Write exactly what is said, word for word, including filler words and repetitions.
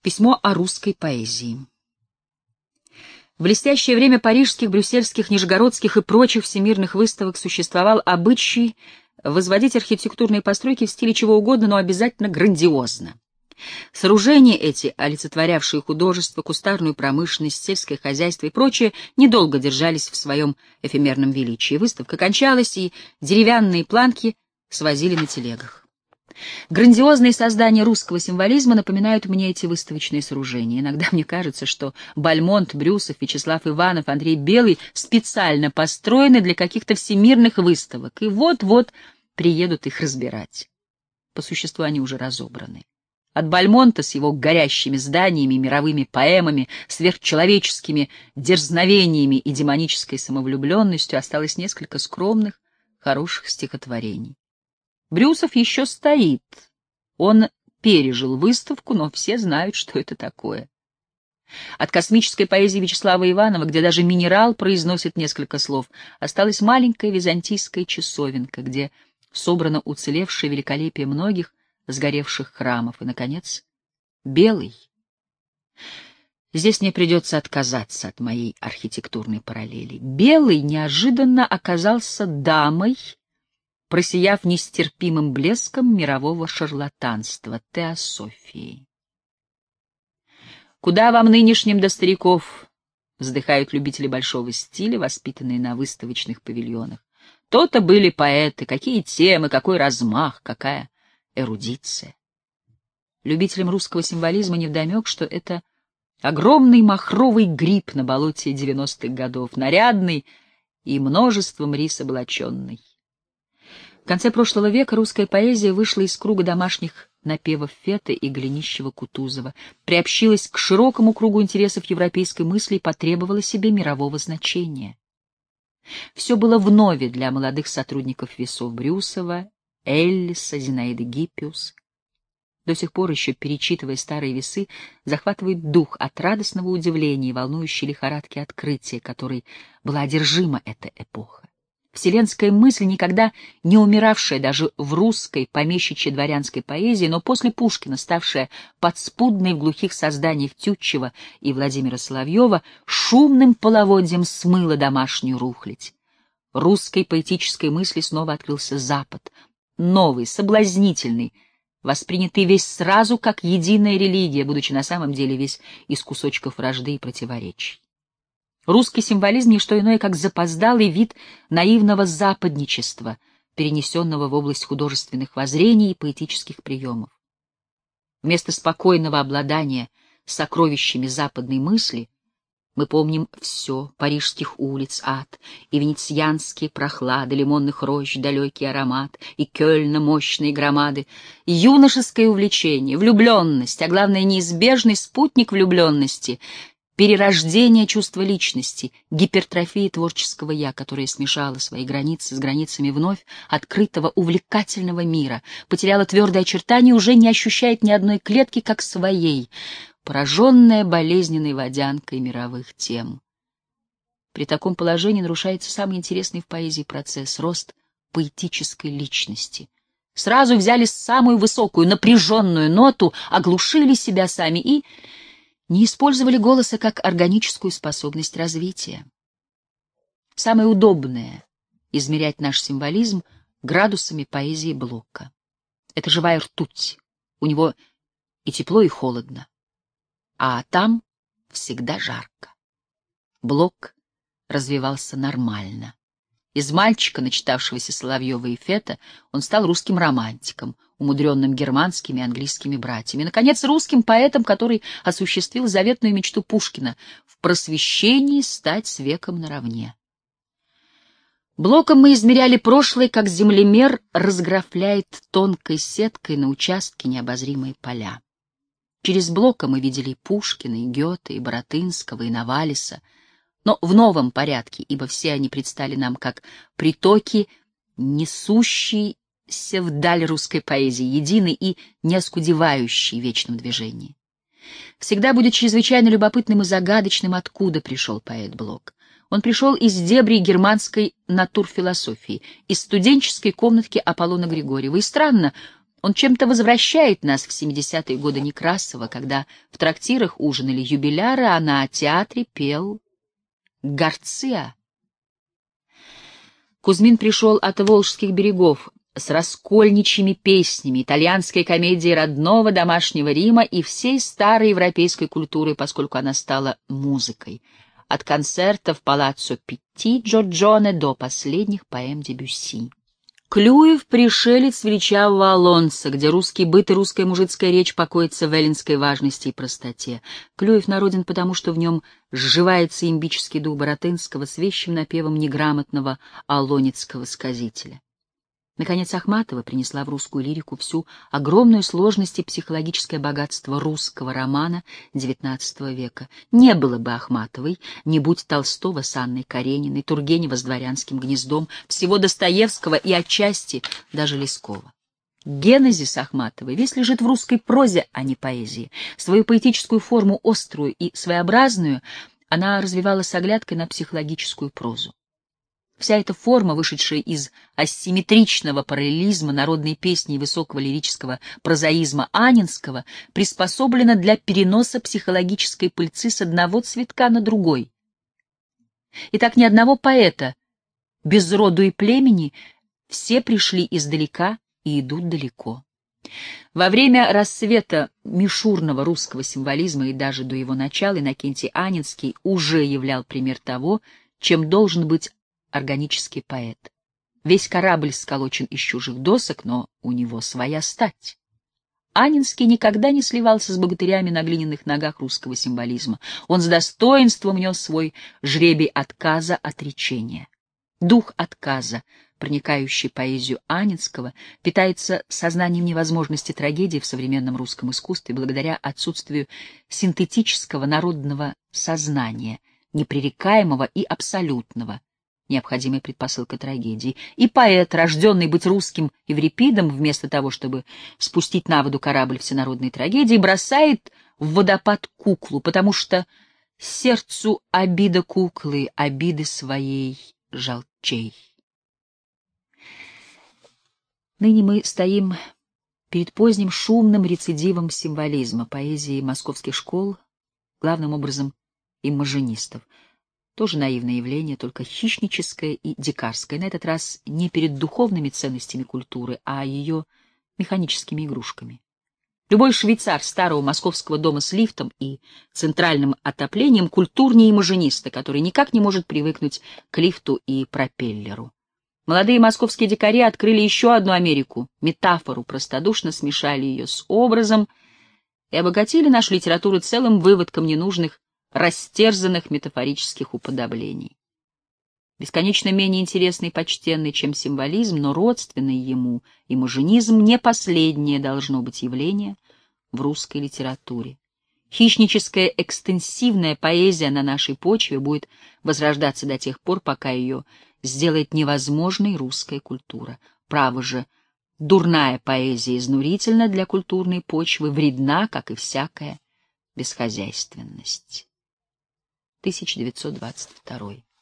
Письмо о русской поэзии. В блестящее время парижских, брюссельских, нижегородских и прочих всемирных выставок существовал обычай возводить архитектурные постройки в стиле чего угодно, но обязательно грандиозно. Сооружения эти, олицетворявшие художество, кустарную промышленность, сельское хозяйство и прочее, недолго держались в своем эфемерном величии. Выставка кончалась, и деревянные планки свозили на телегах. Грандиозные создания русского символизма напоминают мне эти выставочные сооружения. Иногда мне кажется, что Бальмонт, Брюсов, Вячеслав Иванов, Андрей Белый специально построены для каких-то всемирных выставок, и вот-вот приедут их разбирать. По существу они уже разобраны. От Бальмонта с его горящими зданиями, мировыми поэмами, сверхчеловеческими дерзновениями и демонической самовлюбленностью осталось несколько скромных, хороших стихотворений. Брюсов еще стоит. Он пережил выставку, но все знают, что это такое. От космической поэзии Вячеслава Иванова, где даже минерал произносит несколько слов, осталась маленькая византийская часовенка, где собрано уцелевшее великолепие многих сгоревших храмов. И, наконец, Белый. Здесь мне придется отказаться от моей архитектурной параллели. Белый неожиданно оказался дамой, просияв нестерпимым блеском мирового шарлатанства, теософии. Куда вам нынешним до стариков, вздыхают любители большого стиля, воспитанные на выставочных павильонах. То-то были поэты, какие темы, какой размах, какая эрудиция. Любителям русского символизма невдомек, что это огромный махровый гриб на болоте девяностых годов, нарядный и множеством рис облаченный. В конце прошлого века русская поэзия вышла из круга домашних напевов Фета и Голенищева-Кутузова, приобщилась к широкому кругу интересов европейской мысли и потребовала себе мирового значения. Все было вновь для молодых сотрудников весов Брюсова, Эллиса, Зинаиды Гиппиус. До сих пор еще, перечитывая старые весы, захватывает дух от радостного удивления и волнующей лихорадки открытия, которой была одержима эта эпоха. Вселенская мысль, никогда не умиравшая даже в русской помещичьей дворянской поэзии, но после Пушкина ставшая подспудной в глухих созданиях Тютчева и Владимира Соловьева, шумным половодьем смыла домашнюю рухлядь. Русской поэтической мысли снова открылся Запад, новый, соблазнительный, воспринятый весь сразу как единая религия, будучи на самом деле весь из кусочков вражды и противоречий. Русский символизм — не что иное, как запоздалый вид наивного западничества, перенесенного в область художественных воззрений и поэтических приемов. Вместо спокойного обладания сокровищами западной мысли мы помним все: парижских улиц ад, и венецианские прохлады, лимонных рощ далекий аромат, и Кёльна мощные громады, юношеское увлечение, влюбленность, а главное неизбежный спутник влюбленности — перерождение чувства личности, гипертрофия творческого «я», которое смешало свои границы с границами вновь открытого, увлекательного мира, потеряло твердое очертание и уже не ощущает ни одной клетки как своей, пораженная болезненной водянкой мировых тем. При таком положении нарушается самый интересный в поэзии процесс — рост поэтической личности. Сразу взяли самую высокую, напряженную ноту, оглушили себя сами и не использовали голоса как органическую способность развития. Самое удобное — измерять наш символизм градусами поэзии Блока. Это живая ртуть, у него и тепло, и холодно, а там всегда жарко. Блок развивался нормально. Из мальчика, начитавшегося Соловьева и Фета, он стал русским романтиком, умудренным германскими и английскими братьями. Наконец, русским поэтом, который осуществил заветную мечту Пушкина — в просвещении стать с веком наравне. Блоком мы измеряли прошлое, как землемер разграфляет тонкой сеткой на участке необозримые поля. Через Блока мы видели и Пушкина, и Гёте, и Баратынского, и Новалиса, но в новом порядке, ибо все они предстали нам как притоки, несущиеся вдаль русской поэзии, единый и не оскудевающий в вечном движении. Всегда будет чрезвычайно любопытным и загадочным, откуда пришел поэт Блок. Он пришел из дебрей германской натурфилософии, из студенческой комнатки Аполлона Григорьева, и странно, Он чем-то возвращает нас в семидесятые годы Некрасова, когда в трактирах ужинали юбиляры, а на театре пел Гарциа. Кузьмин пришел от Волжских берегов с раскольничьими песнями, итальянской комедией родного домашнего Рима и всей старой европейской культурой, поскольку она стала музыкой. От концерта в палаццо Питти Джорджоне до последних поэм Дебюсси. Клюев — пришелец величавого Алонса, где русский быт и русская мужицкая речь покоятся в эллинской важности и простоте. Клюев народен потому, что в нем сживается имбический дух Баратынского с вещим напевом неграмотного алонецкого сказителя. Наконец, Ахматова принесла в русскую лирику всю огромную сложность и психологическое богатство русского романа девятнадцатого века. Не было бы Ахматовой, не будь Толстого с Анной Карениной, Тургенева с «Дворянским гнездом», всего Достоевского и отчасти даже Лескова. Генезис Ахматовой весь лежит в русской прозе, а не поэзии. Свою поэтическую форму, острую и своеобразную, она развивала с оглядкой на психологическую прозу. Вся эта форма, вышедшая из асимметричного параллелизма народной песни и высокого лирического прозаизма Анинского, приспособлена для переноса психологической пыльцы с одного цветка на другой. Итак, ни одного поэта без роду и племени, все пришли издалека и идут далеко. Во время расцвета мишурного русского символизма и даже до его начала Иннокентий Анинский уже являл пример того, чем должен быть органический поэт. Весь корабль сколочен из чужих досок, но у него своя стать. Анинский никогда не сливался с богатырями на глиняных ногах русского символизма. Он с достоинством нес свой жребий отказа, отречения. Дух отказа, проникающий поэзию Анинского, питается сознанием невозможности трагедии в современном русском искусстве благодаря отсутствию синтетического народного сознания, непререкаемого и абсолютного, необходимая предпосылка трагедии. И поэт, рожденный быть русским Еврипидом, вместо того, чтобы спустить на воду корабль всенародной трагедии, бросает в водопад куклу, потому что сердцу обида куклы, обиды своей жалчей. Ныне мы стоим перед поздним шумным рецидивом символизма, поэзии московских школ, главным образом имажинистов. Тоже наивное явление, только хищническое и дикарское, на этот раз не перед духовными ценностями культуры, а ее механическими игрушками. Любой швейцар старого московского дома с лифтом и центральным отоплением культурнее имажиниста, который никак не может привыкнуть к лифту и пропеллеру. Молодые московские дикари открыли еще одну Америку, метафору, простодушно смешали ее с образом и обогатили нашу литературу целым выводком ненужных, растерзанных метафорических уподоблений. Бесконечно менее интересный и почтенный, чем символизм, но родственный ему имажинизм не последнее должно быть явление в русской литературе. Хищническая экстенсивная поэзия на нашей почве будет возрождаться до тех пор, пока ее сделает невозможной русская культура. Право же, дурная поэзия изнурительна для культурной почвы, вредна, как и всякая бесхозяйственность. тысяча девятьсот двадцать второй